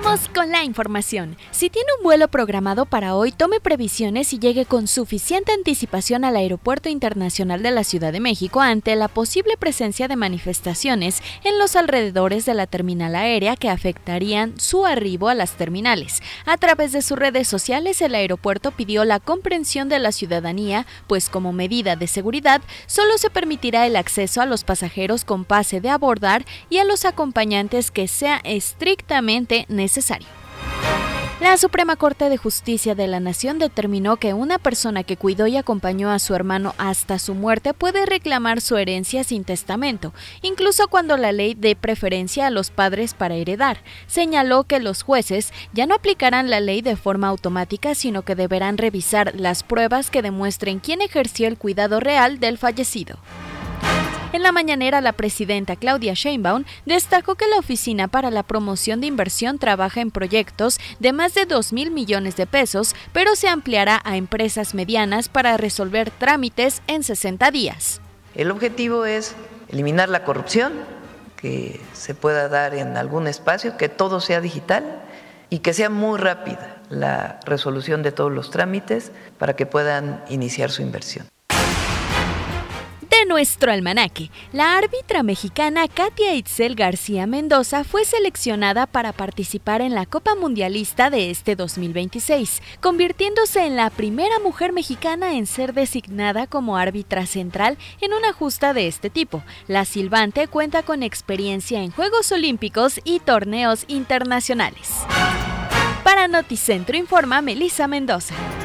Vamos con la información. Si tiene un vuelo programado para hoy, tome previsiones y llegue con suficiente anticipación al Aeropuerto Internacional de la Ciudad de México ante la posible presencia de manifestaciones en los alrededores de la terminal aérea que afectarían su arribo a las terminales. A través de sus redes sociales, el aeropuerto pidió la comprensión de la ciudadanía, pues como medida de seguridad, solo se permitirá el acceso a los pasajeros con pase de abordar y a los acompañantes que sea estrictamente necesario. La Suprema Corte de Justicia de la Nación determinó que una persona que cuidó y acompañó a su hermano hasta su muerte puede reclamar su herencia sin testamento, incluso cuando la ley dé preferencia a los padres para heredar. Señaló que los jueces ya no aplicarán la ley de forma automática, sino que deberán revisar las pruebas que demuestren quién ejerció el cuidado real del fallecido. En la mañanera, la presidenta Claudia Sheinbaum destacó que la Oficina para la Promoción de Inversión trabaja en proyectos de más de 2,000 millones de pesos, pero se ampliará a empresas medianas para resolver trámites en 60 días. El objetivo es eliminar la corrupción, que se pueda dar en algún espacio, que todo sea digital y que sea muy rápida la resolución de todos los trámites para que puedan iniciar su inversión. De nuestro almanaque, la árbitra mexicana Katia Itzel García Mendoza fue seleccionada para participar en la Copa Mundialista de este 2026, convirtiéndose en la primera mujer mexicana en ser designada como árbitra central en una justa de este tipo. La silbante cuenta con experiencia en Juegos Olímpicos y torneos internacionales. Para Noticentro informa Melissa Mendoza.